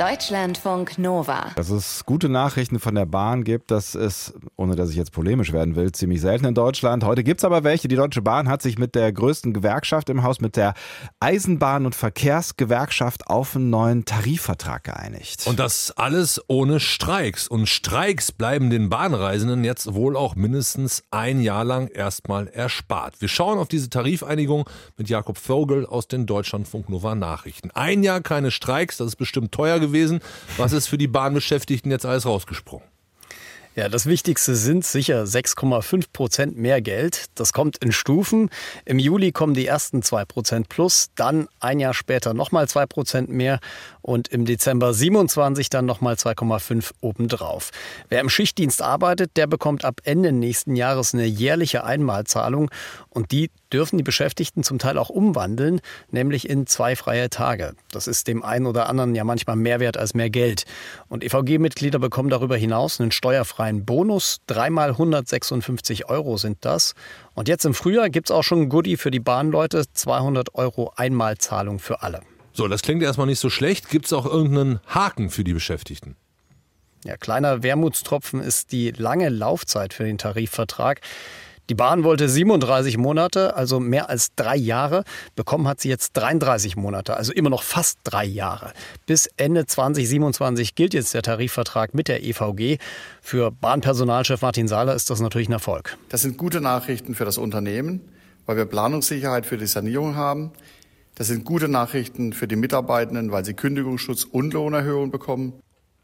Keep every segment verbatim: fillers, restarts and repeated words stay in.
Deutschlandfunk Nova. Dass es gute Nachrichten von der Bahn gibt, das ist, ohne dass ich jetzt polemisch werden will, ziemlich selten in Deutschland. Heute gibt es aber welche. Die Deutsche Bahn hat sich mit der größten Gewerkschaft im Haus, mit der Eisenbahn- und Verkehrsgewerkschaft, auf einen neuen Tarifvertrag geeinigt. Und das alles ohne Streiks. Und Streiks bleiben den Bahnreisenden jetzt wohl auch mindestens ein Jahr lang erstmal erspart. Wir schauen auf diese Tarifeinigung mit Jakob Vogel aus den Deutschlandfunk Nova Nachrichten. Ein Jahr keine Streiks, das ist bestimmt teuer gewesen. Was ist für die Bahnbeschäftigten jetzt alles rausgesprungen? Ja, das Wichtigste sind sicher sechs Komma fünf Prozent mehr Geld. Das kommt in Stufen. Im Juli kommen die ersten zwei Prozent plus, dann ein Jahr später nochmal zwei Prozent mehr und im Dezember siebenundzwanzig dann nochmal zwei Komma fünf obendrauf. Wer im Schichtdienst arbeitet, der bekommt ab Ende nächsten Jahres eine jährliche Einmalzahlung und die dürfen die Beschäftigten zum Teil auch umwandeln, nämlich in zwei freie Tage. Das ist dem einen oder anderen ja manchmal mehr wert als mehr Geld. Und E V G-Mitglieder bekommen darüber hinaus einen steuerfreien Bonus. Dreimal hundertsechsundfünfzig Euro sind das. Und jetzt im Frühjahr gibt es auch schon ein Goodie für die Bahnleute, zweihundert Euro Einmalzahlung für alle. So, das klingt erstmal nicht so schlecht. Gibt es auch irgendeinen Haken für die Beschäftigten? Ja, kleiner Wermutstropfen ist die lange Laufzeit für den Tarifvertrag. Die Bahn wollte siebenunddreißig Monate, also mehr als drei Jahre. Bekommen hat sie jetzt dreiunddreißig Monate, also immer noch fast drei Jahre. Bis Ende zwanzig siebenundzwanzig gilt jetzt der Tarifvertrag mit der E V G. Für Bahnpersonalchef Martin Sahler ist das natürlich ein Erfolg. Das sind gute Nachrichten für das Unternehmen, weil wir Planungssicherheit für die Sanierung haben. Das sind gute Nachrichten für die Mitarbeitenden, weil sie Kündigungsschutz und Lohnerhöhung bekommen.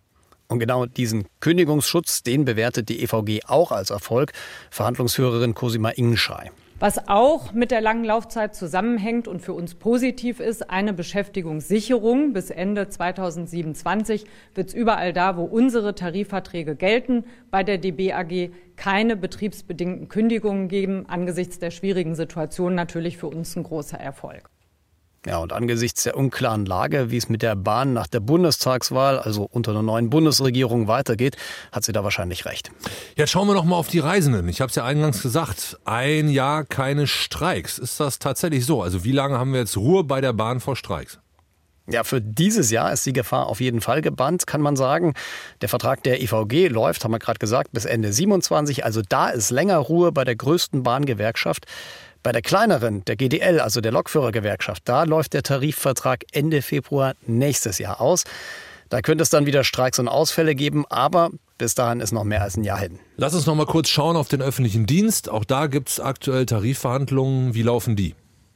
Und genau diesen Kündigungsschutz, den bewertet die E V G auch als Erfolg. Verhandlungsführerin Cosima Ingenschei. Was auch mit der langen Laufzeit zusammenhängt und für uns positiv ist, eine Beschäftigungssicherung. Bis Ende zweitausendsiebenundzwanzig wird es überall da, wo unsere Tarifverträge gelten, bei der D B A G keine betriebsbedingten Kündigungen geben. Angesichts der schwierigen Situation natürlich für uns ein großer Erfolg. Ja, und angesichts der unklaren Lage, wie es mit der Bahn nach der Bundestagswahl, also unter der neuen Bundesregierung, weitergeht, hat sie da wahrscheinlich recht. Jetzt schauen wir noch mal auf die Reisenden. Ich habe es ja eingangs gesagt, ein Jahr keine Streiks. Ist das tatsächlich so? Also wie lange haben wir jetzt Ruhe bei der Bahn vor Streiks? Ja, für dieses Jahr ist die Gefahr auf jeden Fall gebannt, kann man sagen. Der Vertrag der E V G läuft, haben wir gerade gesagt, bis Ende siebenundzwanzig. Also da ist länger Ruhe bei der größten Bahngewerkschaft. Bei der kleineren, der G D L, also der Lokführergewerkschaft, da läuft der Tarifvertrag Ende Februar nächstes Jahr aus. Da könnte es dann wieder Streiks und Ausfälle geben, aber bis dahin ist noch mehr als ein Jahr hin. Lass uns noch mal kurz schauen auf den öffentlichen Dienst. Auch da gibt es aktuell Tarifverhandlungen. Wie laufen die?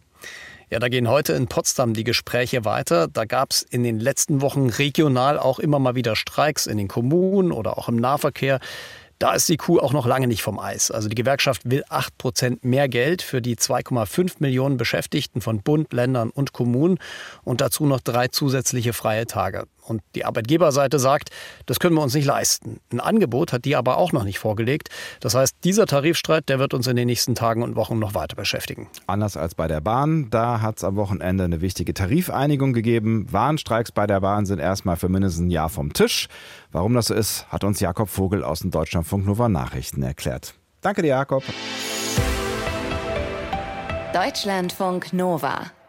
Ja, da gehen heute in Potsdam die Gespräche weiter. Da gab es in den letzten Wochen regional auch immer mal wieder Streiks in den Kommunen oder auch im Nahverkehr. Da ist die Kuh auch noch lange nicht vom Eis. Also die Gewerkschaft will acht Prozent mehr Geld für die zwei Komma fünf Millionen Beschäftigten von Bund, Ländern und Kommunen und dazu noch drei zusätzliche freie Tage. Und die Arbeitgeberseite sagt, das können wir uns nicht leisten. Ein Angebot hat die aber auch noch nicht vorgelegt. Das heißt, dieser Tarifstreit, der wird uns in den nächsten Tagen und Wochen noch weiter beschäftigen. Anders als bei der Bahn, da hat es am Wochenende eine wichtige Tarifeinigung gegeben. Warnstreiks bei der Bahn sind erstmal für mindestens ein Jahr vom Tisch. Warum das so ist, hat uns Jakob Vogel aus den Deutschlandfunk Nova Nachrichten erklärt. Danke dir, Jakob. Deutschlandfunk Nova.